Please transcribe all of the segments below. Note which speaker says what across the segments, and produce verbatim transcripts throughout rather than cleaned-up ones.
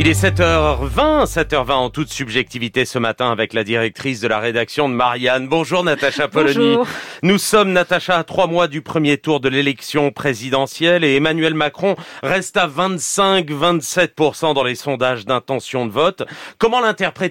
Speaker 1: Il est sept heures vingt, sept heures vingt en toute subjectivité ce matin avec la directrice de la rédaction de Marianne. Bonjour Natacha Polony.
Speaker 2: Bonjour.
Speaker 1: Nous sommes, Natacha, à trois mois du premier tour de l'élection présidentielle et Emmanuel Macron reste à vingt-cinq à vingt-sept pour cent dans les sondages d'intention de vote. Comment l'interprétez-vous ?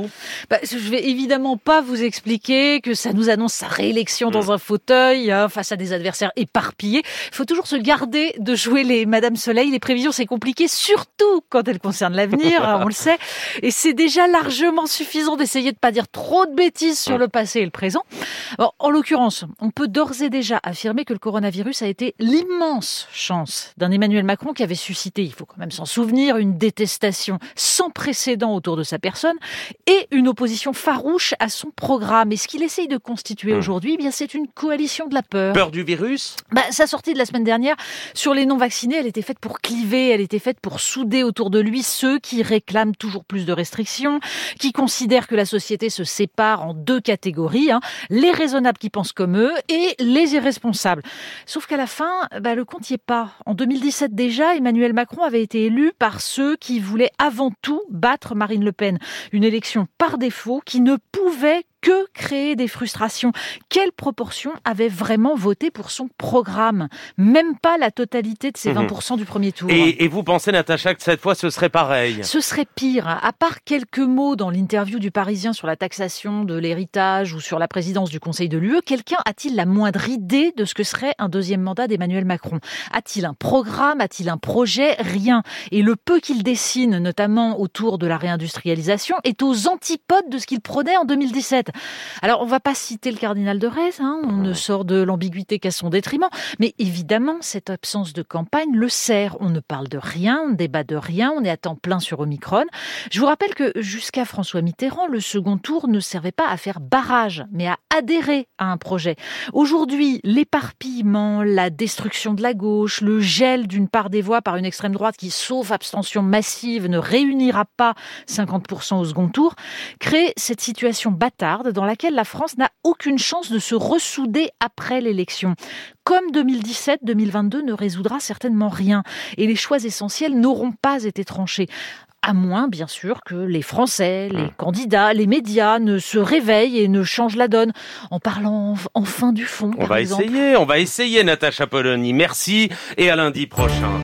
Speaker 2: Bah, je vais évidemment pas vous expliquer que ça nous annonce sa réélection dans un fauteuil hein, face à des adversaires éparpillés. Il faut toujours se garder de jouer les Madame Soleil. Les prévisions, c'est compliqué, surtout quand elles concernent l'avenir, on le sait. Et c'est déjà largement suffisant d'essayer de pas dire trop de bêtises sur le passé et le présent. Bon, en l'occurrence, on peut d'ores et déjà affirmer que le coronavirus a été l'immense chance d'un Emmanuel Macron qui avait suscité, il faut quand même s'en souvenir, une détestation sans précédent autour de sa personne et une opposition farouche à son programme. Et ce qu'il essaye de constituer mmh. aujourd'hui, eh bien, c'est une coalition de la peur.
Speaker 1: Peur du virus ?
Speaker 2: Bah, sa sortie de la semaine dernière sur les non-vaccinés, elle était faite pour cliver, elle était faite pour souder autour de lui ceux qui réclament toujours plus de restrictions, qui considèrent que la société se sépare en deux catégories, hein, les raisonnables qui pensent comme eux et les irresponsables. Sauf qu'à la fin, bah, le compte n'y est pas. En deux mille dix-sept déjà, Emmanuel Macron avait été élu par ceux qui voulaient avant tout battre Marine Le Pen. Une élection par défaut qui ne pouvait que créer des frustrations. Quelle proportion avait vraiment voté pour son programme ? Même pas la totalité de ces vingt pour cent du premier tour.
Speaker 1: Et, et vous pensez, Natacha, que cette fois, ce serait pareil ?
Speaker 2: Ce serait pire. À part quelques mots dans l'interview du Parisien sur la taxation de l'héritage ou sur la présidence du Conseil de l'U E, quelqu'un a-t-il la moindre idée de ce que serait un deuxième mandat d'Emmanuel Macron ? A-t-il un programme ? A-t-il un projet ? Rien. Et le peu qu'il dessine, notamment autour de la réindustrialisation, est aux antipodes de ce qu'il prônait en deux mille dix-sept. Alors, on ne va pas citer le cardinal de Retz, hein, on ne sort de l'ambiguïté qu'à son détriment, mais évidemment, cette absence de campagne le sert. On ne parle de rien, on ne débat de rien, on est à temps plein sur Omicron. Je vous rappelle que jusqu'à François Mitterrand, le second tour ne servait pas à faire barrage, mais à adhérer à un projet. Aujourd'hui, l'éparpillement, la destruction de la gauche, le gel d'une part des voix par une extrême droite qui, sauf abstention massive, ne réunira pas cinquante pour cent au second tour, crée cette situation bâtarde dans laquelle la France n'a aucune chance de se ressouder après l'élection. Comme deux mille dix-sept, deux mille vingt-deux ne résoudra certainement rien. Et les choix essentiels n'auront pas été tranchés. À moins, bien sûr, que les Français, les candidats, les médias ne se réveillent et ne changent la donne en parlant enfin du fond,
Speaker 1: On
Speaker 2: par
Speaker 1: va
Speaker 2: exemple.
Speaker 1: essayer, on va essayer, Natacha Polony. Merci et à lundi prochain.